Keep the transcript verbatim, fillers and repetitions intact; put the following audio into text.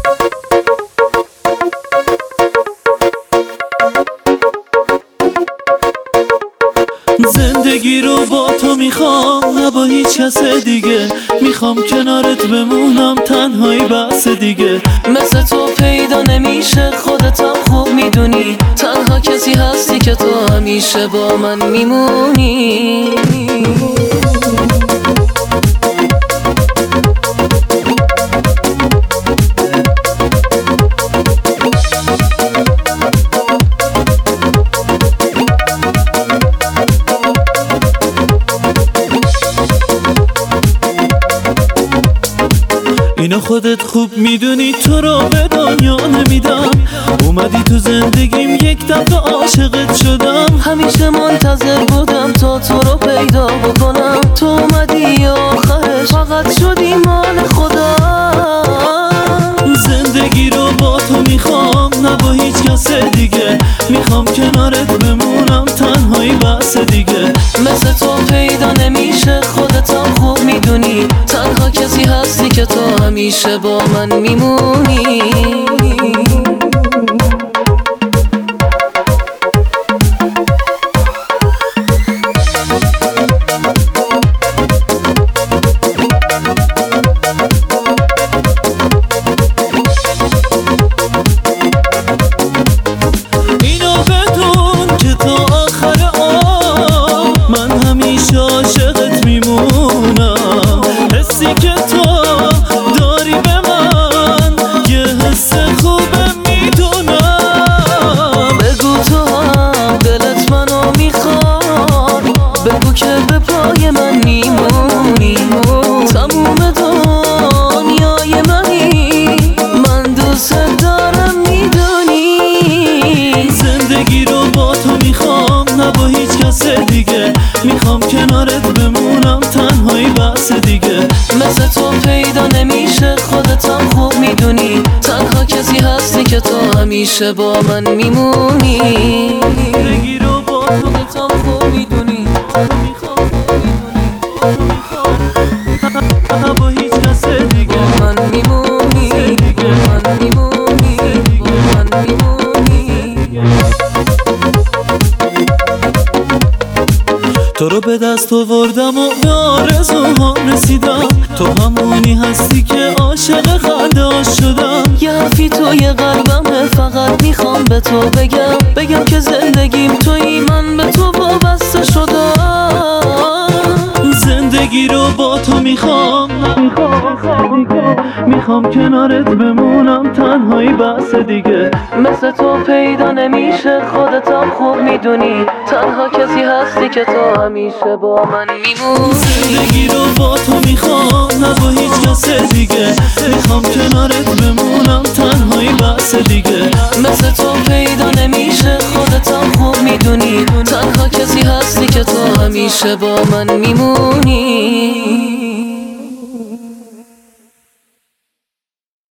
زندگی رو با تو میخوام، نه با هیچ کس دیگه. میخوام کنارت بمونم، تنهایی بس دیگه. مثل تو پیدا نمیشه، خودتم خوب میدونی. تنها کسی هستی که تو همیشه با من میمونی. اینو خودت خوب میدونی، تو رو به دنیا نمیدم. اومدی تو زندگیم، یک دفعه عاشقت شدم. همیشه منتظر بودم تا تو رو پیدا بکنم. تو اومدی آخرش فقط شدی مال خدا. زندگی رو با تو میخوام، نه با هیچ کس دیگه. میخوام کنارت بمونم، تنهایی بس دیگه. مثل تو پیدا نمیشه، خودتم خوب میدونی. تنها کسی هستی که تو همیشه با من میمونی. عاشقت میمونم. حسی که تو داری به من یه حس خوبه میدونم. بگو تو هم دلت منو میخواد، بگو که به پای من میمونی. تموم دنیای منی، من دوست دارم میدونی. زندگی رو با تو میخوام، نه با هیچ کس دیگه. میخوام کنارت بمونم، تنهایی بس دیگه. مثل تو پیدا نمیشه، خودتم خوب میدونی. تنها کسی هستی که تو همیشه با من میمونی. زندگی رو با خودتم خوب میدونی. میخوام میخوام نه با هیچ کس دیگه. من میمونی، من میمونی، من میمونی. تو رو به دست آوردم و به آرزوهام رسیدم. تو همونی هستی که عاشق خنده شدم. یه حرفی توی قلبمه، فقط میخوام به تو بگم. بگم که زندگیم توی من به تو وابسته شدم. زندگی رو با تو میخوام، میخوام کنارت بمونم، تنهایی بس دیگه. مثل تو پیدا نمیشه، خودتم خوب میدونی. تنها کسی هستی که تو همیشه با من میمونی. زندگی رو با تو میخوام، نه با هیچ کس دیگه. میخوام کنارت بمونم، تنهایی بس دیگه. مثل تو پیدا نمیشه، خودتم خوب میدونی. تنها کسی هستی که تو همیشه با من میمونی.